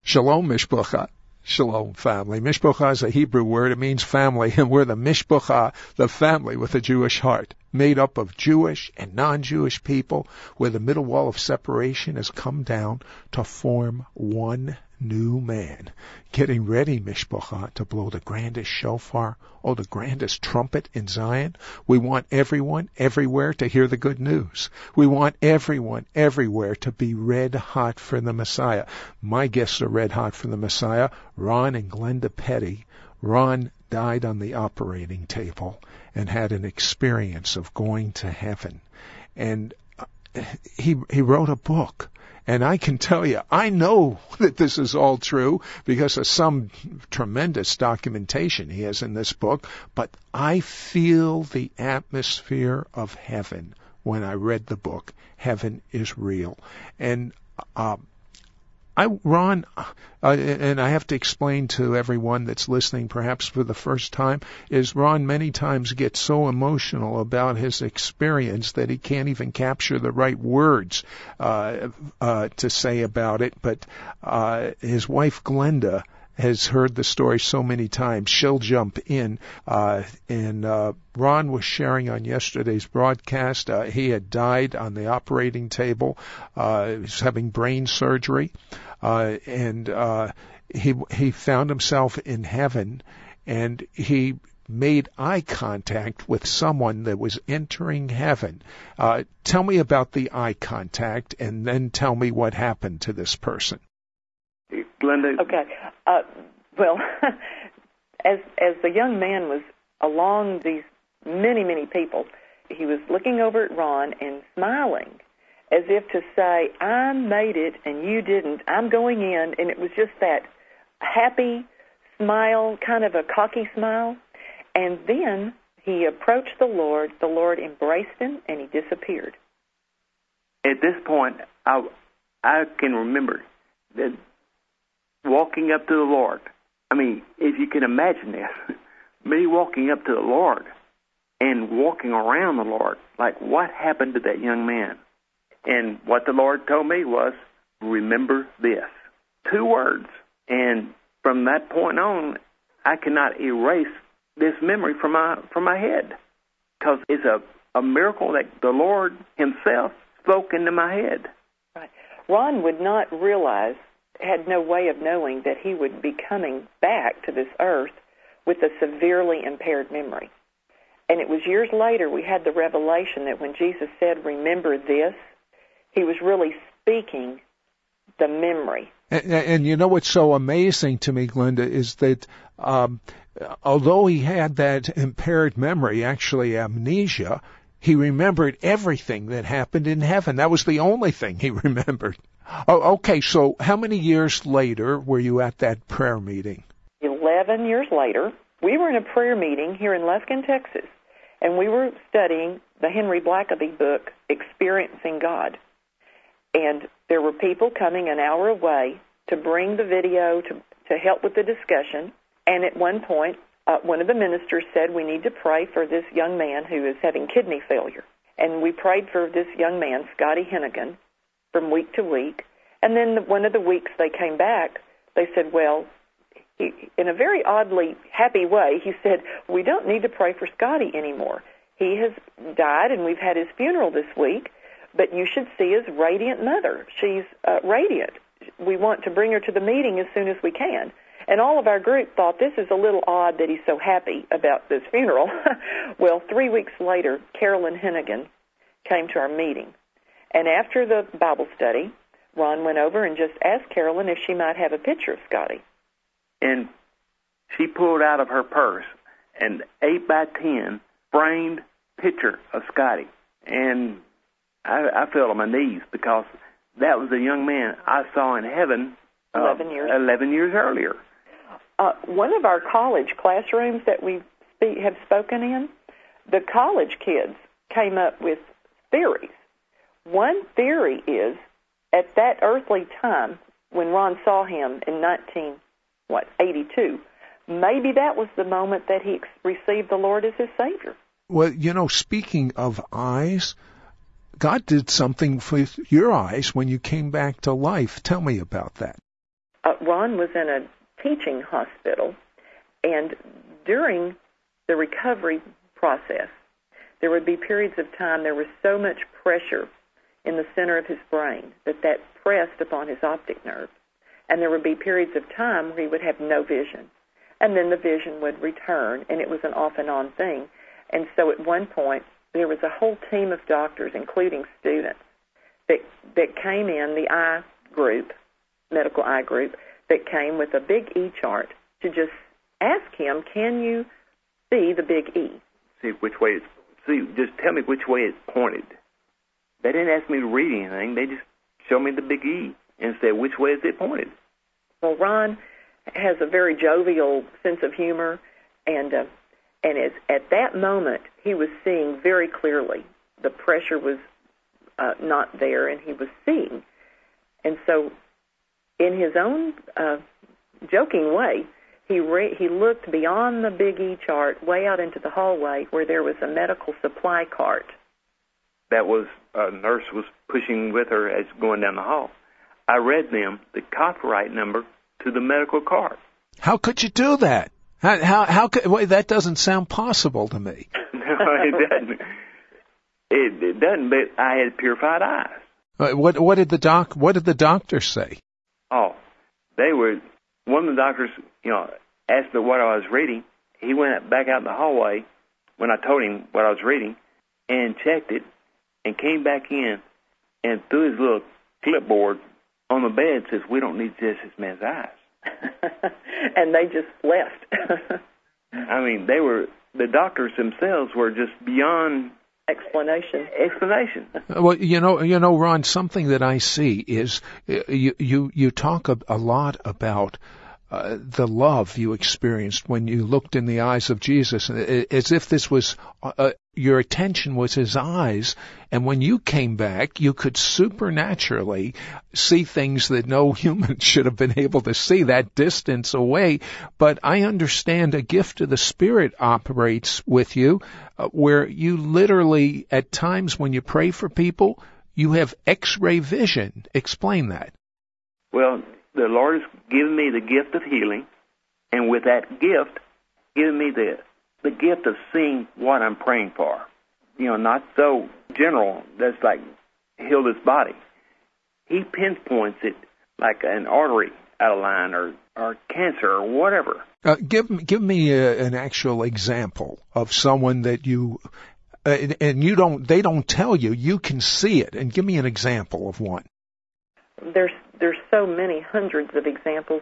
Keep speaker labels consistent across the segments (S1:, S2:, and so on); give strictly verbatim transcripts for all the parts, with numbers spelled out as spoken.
S1: Shalom, Mishpacha. Shalom, family. Mishpacha is a Hebrew word. It means family, and we're the Mishpacha, the family with a Jewish heart, made up of Jewish and non-Jewish people, where the middle wall of separation has come down to form one new man. Getting ready, Mishpacha, to blow the grandest shofar, or the grandest trumpet in Zion. We want everyone, everywhere, to hear the good news. We want everyone, everywhere, to be red hot for the Messiah. My guests are red hot for the Messiah, Ron and Glenda Petty. Ron died on the operating table and had an experience of going to heaven. And he he wrote a book. And I can tell you, I know that this is all true because of some tremendous documentation he has in this book, but I feel the atmosphere of heaven when I read the book. Heaven is real. And uh, I, Ron, uh, and I have to explain to everyone that's listening perhaps for the first time, is Ron many times gets so emotional about his experience that he can't even capture the right words uh, uh, to say about it. But uh, his wife Glenda has heard the story so many times, she'll jump in. Uh, and uh, Ron was sharing on yesterday's broadcast, uh, he had died on the operating table. Uh, he was having brain surgery. Uh, and uh, he he found himself in heaven, and he made eye contact with someone that was entering heaven. Uh, tell me about the eye contact, and then tell me what happened to this person.
S2: Glenda.
S3: Okay. Uh, well, as as the young man was along these many, many people, he was looking over at Ron and smiling, as if to say, I made it and you didn't. I'm going in. And it was just that happy smile, kind of a cocky smile. And then he approached the Lord. The Lord embraced him, and he disappeared.
S2: At this point, I, I can remember that walking up to the Lord. I mean, if you can imagine this, me walking up to the Lord and walking around the Lord, like what happened to that young man? And what the Lord told me was, remember this. Two words. And from that point on, I cannot erase this memory from my from my head. Because it's a, a miracle that the Lord himself spoke into my head.
S3: Right. Ron would not realize, had no way of knowing that he would be coming back to this earth with a severely impaired memory. And it was years later we had the revelation that when Jesus said, remember this, he was really speaking the memory.
S1: And, and you know what's so amazing to me, Glenda, is that um, although he had that impaired memory, actually amnesia, he remembered everything that happened in heaven. That was the only thing he remembered. Oh, okay, so how many years later were you at that prayer meeting?
S3: Eleven years later, we were in a prayer meeting here in Lufkin, Texas, and we were studying the Henry Blackaby book, Experiencing God. And there were people coming an hour away to bring the video to, to help with the discussion. And at one point, uh, one of the ministers said, we need to pray for this young man who is having kidney failure. And we prayed for this young man, Scotty Hennigan, from week to week. And then the, one of the weeks they came back, they said, well, he, in a very oddly happy way, he said, we don't need to pray for Scotty anymore. He has died, and we've had his funeral this week. But you should see his radiant mother. She's uh, radiant. We want to bring her to the meeting as soon as we can. And all of our group thought this is a little odd that he's so happy about this funeral. Well, three weeks later, Carolyn Hennigan came to our meeting. And after the Bible study, Ron went over and just asked Carolyn if she might have a picture of Scotty.
S2: And she pulled out of her purse an eight by ten framed picture of Scotty. And I, I fell on my knees because that was a young man I saw in heaven uh,
S3: eleven years
S2: eleven years earlier.
S3: Uh, one of our college classrooms that we speak, have spoken in, the college kids came up with theories. One theory is, at that earthly time when Ron saw him in nineteen what eighty-two, maybe that was the moment that he received the Lord as his Savior.
S1: Well, you know, speaking of eyes, God did something with your eyes when you came back to life. Tell me about that.
S3: uh, Ron was in a teaching hospital, and during the recovery process, there would be periods of time there was so much pressure in the center of his brain that that pressed upon his optic nerve. And there would be periods of time where he would have no vision. And then the vision would return, and it was an off-and-on thing. And so at one point, there was a whole team of doctors, including students, that that came in, the eye group, medical eye group, that came with a big E chart to just ask him, can you see the big E?
S2: See which way it's, see, just tell me which way it's pointed. They didn't ask me to read anything. They just showed me the big E and said, which way is it pointed?
S3: Well, Ron has a very jovial sense of humor, and uh, and as, at that moment, he was seeing very clearly. The pressure was uh, not there, and he was seeing. And so, in his own uh, joking way, he re- he looked beyond the big E chart, way out into the hallway, where there was a medical supply cart.
S2: That was, a nurse was pushing with her as going down the hall. I read them the copyright number to the medical cart.
S1: How could you do that? How how, how could, wait, that doesn't sound possible to me.
S2: No, it doesn't. It, it doesn't. But I had purified eyes.
S1: Uh, what what did the doc What did the doctor say?
S2: Oh, they were. One of the doctors, you know, asked me what I was reading. He went back out in the hallway when I told him what I was reading, and checked it, and came back in, and threw his little clipboard on the bed, says, "We don't need this this man's eyes."
S3: And they just left.
S2: I mean, they were, the doctors themselves were just beyond
S3: explanation.
S2: Explanation.
S1: Well, you know, you know, Ron, something that I see is you you you talk a, a lot about uh, the love you experienced when you looked in the eyes of Jesus, as if this was uh, your attention was his eyes, and when you came back, you could supernaturally see things that no human should have been able to see that distance away. But I understand a gift of the Spirit operates with you, uh, where you literally, at times when you pray for people, you have X-ray vision. Explain that.
S2: Well, the Lord has given me the gift of healing, and with that gift, given me the the gift of seeing what I'm praying for. You know, not so general, that's like heal this body. He pinpoints it like an artery out of line, or, or cancer, or whatever.
S1: Uh, give, give me a, an actual example of someone that you, uh, and, and you don't, they don't tell you, you can see it, and give me an example of one.
S3: There's there's so many hundreds of examples.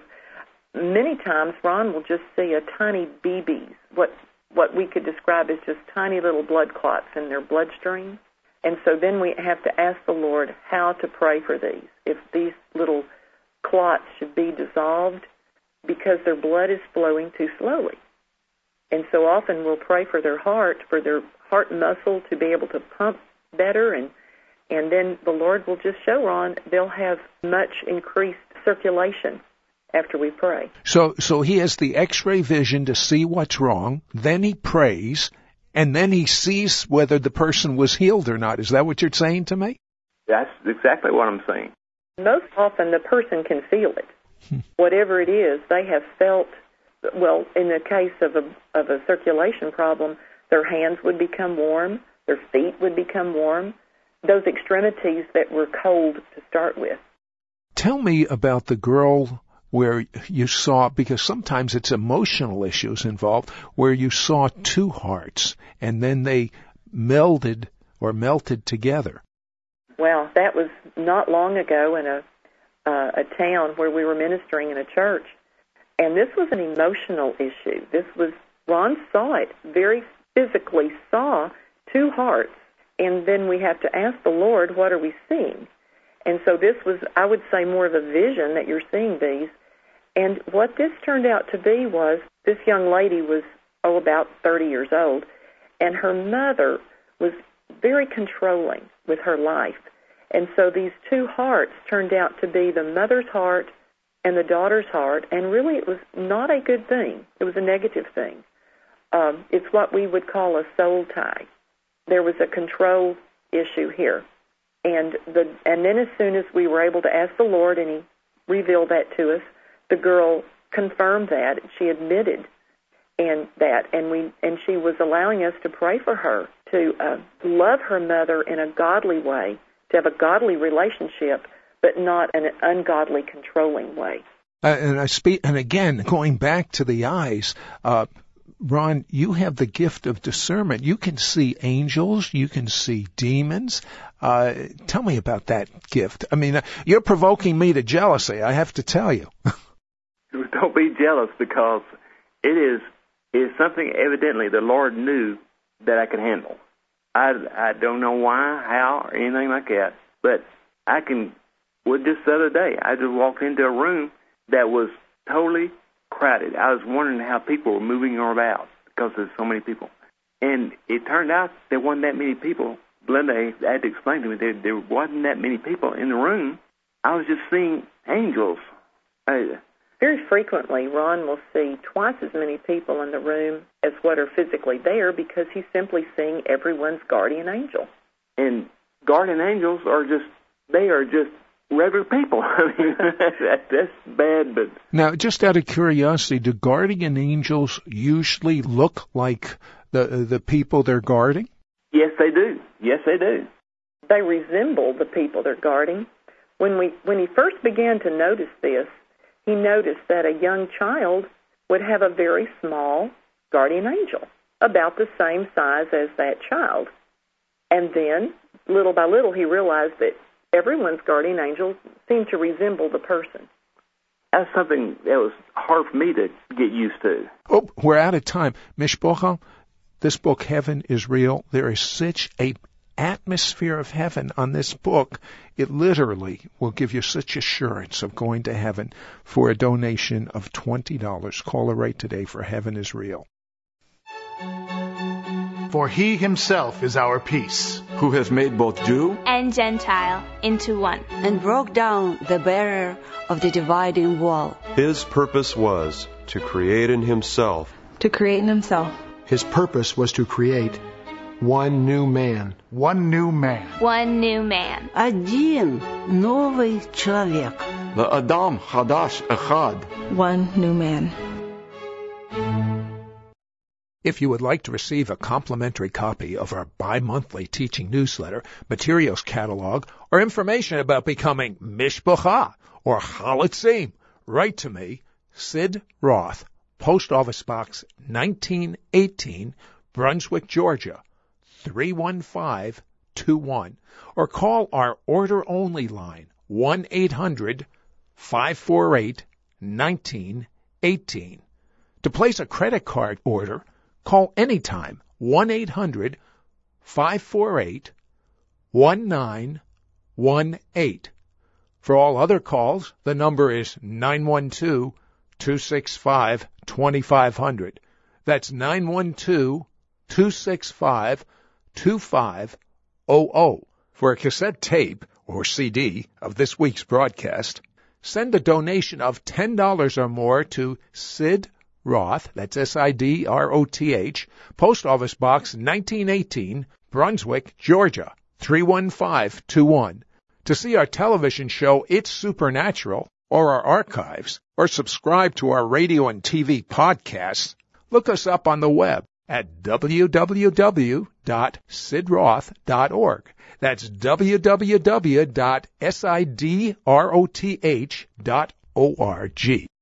S3: Many times Ron will just see a tiny B Bs, what what we could describe as just tiny little blood clots in their bloodstream. And so then we have to ask the Lord how to pray for these. If these little clots should be dissolved because their blood is flowing too slowly. And so often we'll pray for their heart, for their heart muscle to be able to pump better, and And then the Lord will just show Ron they'll have much increased circulation after we pray.
S1: So so he has the X-ray vision to see what's wrong, then he prays, and then he sees whether the person was healed or not. Is that what you're saying to me?
S2: That's exactly what I'm saying.
S3: Most often the person can feel it. Whatever it is, they have felt, well, in the case of a, of a circulation problem, their hands would become warm, their feet would become warm, those extremities that were cold to start with.
S1: Tell me about the girl where you saw, because sometimes it's emotional issues involved, where you saw two hearts and then they melded or melted together.
S3: Well, that was not long ago in a uh, a town where we were ministering in a church, and this was an emotional issue. This was, Ron saw it, very physically saw two hearts. And then we have to ask the Lord, what are we seeing? And so this was, I would say, more of a vision that you're seeing these. And what this turned out to be was this young lady was, oh, about thirty years old, and her mother was very controlling with her life. And so these two hearts turned out to be the mother's heart and the daughter's heart, and really it was not a good thing. It was a negative thing. Um, it's what we would call a soul tie. There was a control issue here. And the and then as soon as we were able to ask the Lord, and he revealed that to us, the girl confirmed that. She admitted and that, and we and she was allowing us to pray for her, to uh, love her mother in a godly way, to have a godly relationship, but not an ungodly, controlling way.
S1: Uh, and I speak, and again, going back to the eyes, uh, Ron, you have the gift of discernment. You can see angels. You can see demons. Uh, tell me about that gift. I mean, uh, you're provoking me to jealousy, I have to tell you.
S2: Don't be jealous, because it is, it is something evidently the Lord knew that I could handle. I, I don't know why, how, or anything like that, but I can, well, just the other day, I just walked into a room that was totally crowded. I was wondering how people were moving about because there's so many people. And it turned out there wasn't that many people. Glenda had to explain to me there, there wasn't that many people in the room. I was just seeing angels. I,
S3: Very frequently, Ron will see twice as many people in the room as what are physically there, because he's simply seeing everyone's guardian angel.
S2: And guardian angels are just, they are just regular people. I mean, that, that's bad, but...
S1: Now, just out of curiosity, do guardian angels usually look like the the people they're guarding?
S2: Yes, they do. Yes, they do.
S3: They resemble the people they're guarding. When we when he first began to notice this, he noticed that a young child would have a very small guardian angel, about the same size as that child. And then, little by little, he realized that everyone's guardian angel seemed to resemble the person.
S2: That's something that was hard for me to get used to.
S1: Oh, we're out of time. Mishpocha, this book, Heaven is Real, there is such a atmosphere of heaven on this book. It literally will give you such assurance of going to heaven for a donation of twenty dollars. Call her right today for Heaven is Real.
S4: For he himself is our peace,
S5: who has made both Jew
S6: and Gentile into one,
S7: and broke down the barrier of the dividing wall.
S5: His purpose was to create in himself.
S8: To create in himself.
S9: His purpose was to create one new man.
S4: One new man.
S6: One new man.
S7: Один новый человек.
S5: L'Adam Hadash Echad.
S8: One new man.
S1: If you would like to receive a complimentary copy of our bi-monthly teaching newsletter, materials catalog, or information about becoming Mishpocha or Chalitzim, write to me, Sid Roth, Post Office Box nineteen eighteen, Brunswick, Georgia, three one five two one, or call our order-only line, one eight hundred five four eight nineteen eighteen. To place a credit card order, call anytime, one eight hundred five four eight one nine one eight. For all other calls, the number is nine one two two six five two five zero zero. That's nine one two two six five two five zero zero. For a cassette tape or C D of this week's broadcast, send a donation of ten dollars or more to Sid Roth, that's S I D R O T H, Post Office Box nineteen eighteen, Brunswick, Georgia, three one five two one. To see our television show, It's Supernatural, or our archives, or subscribe to our radio and T V podcasts, look us up on the web at w w w dot sid roth dot org. That's w w w dot sid roth dot org.